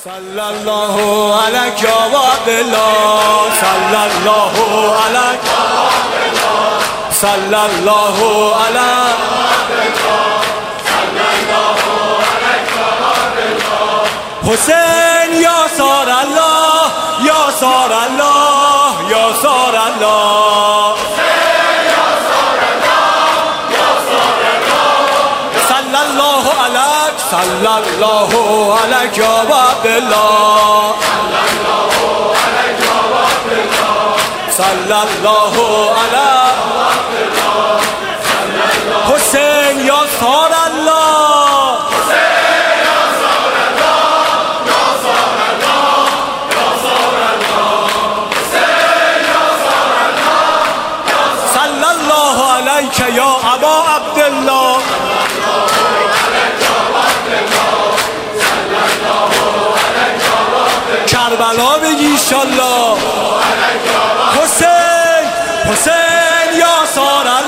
صلی الله علیک یا الله، صلی الله علیک، صلی الله علیک، حسین یا سار الله، یا سار الله، یا سار الله، صلی الله علیک، صلی الله علیک یا الله، صلی الله علیک، حسین یا سار الله، صلی الله علیک یا ابا عبدالله، کربلا بگی انشالله، حسین، حسین یا سار